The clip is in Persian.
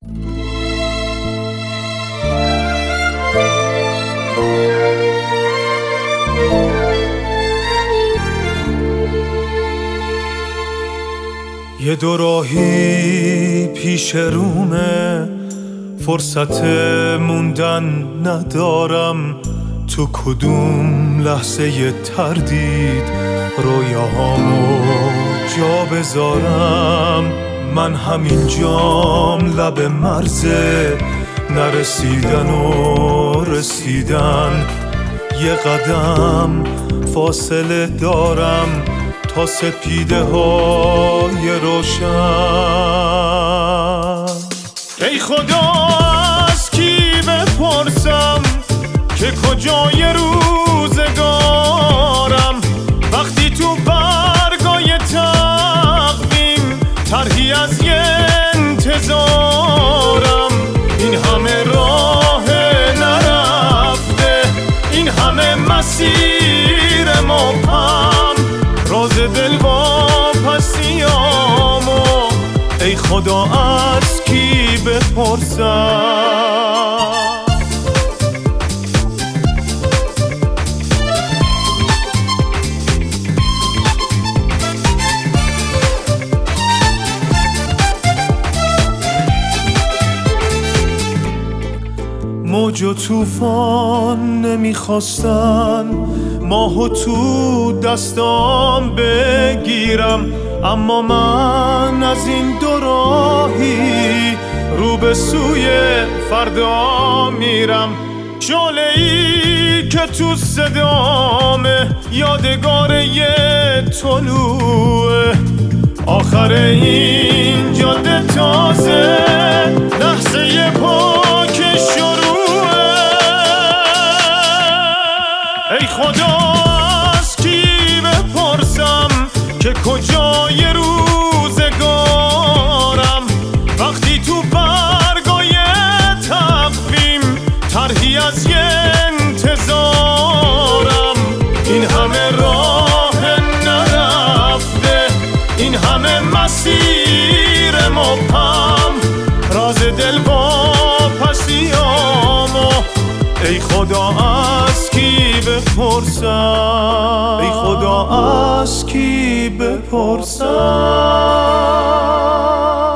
یه دوراهی پیش رومه، فرصت موندن ندارم. تو کدوم لحظه ی تردید رویاهامو جا بذارم؟ من همینجام لب مرزه، نرسیدن و رسیدن. یه قدم فاصله دارم تا سپیده های روشن. ای خدا از کی بپرسم که کجای روزگارم، وقتی تو برگای تقویم طرحی از یه انتظارم. این همه راه نرفته، این همه مسیر مبهم، راز دل واپسیامو ای خدا از کی بپرسم؟ موج و طوفان نمیخواستن ماهو تو دستام بگیرم، اما من از این دوراهی رو به سوی فردا میرم. شعله‌ای که تو صدامه یادگار یه طلوعه، آخر این جاده تازه لحظه پاک شروعه. ای خدا از کی بپرسم که کجای روزگارم، وقتی تو برگای تقویم طرحی از یه انتظارم. این همه راه نرفته، این همه مسیر مبهم، راز دل واپسیامو ای خدا از کی بپرسم؟ ای خدا از کی بپرسم؟